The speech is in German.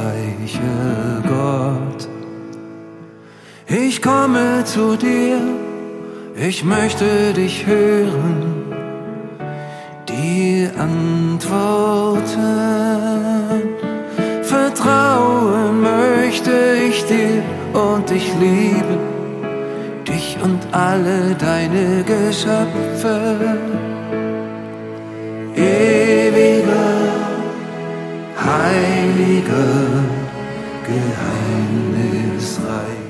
Gott. Ich komme zu dir, ich möchte dich hören, die Antworten. Vertrauen möchte ich dir und dich lieben, dich und alle deine Geschöpfe. Ewiger, heiliger, geheimnisreich.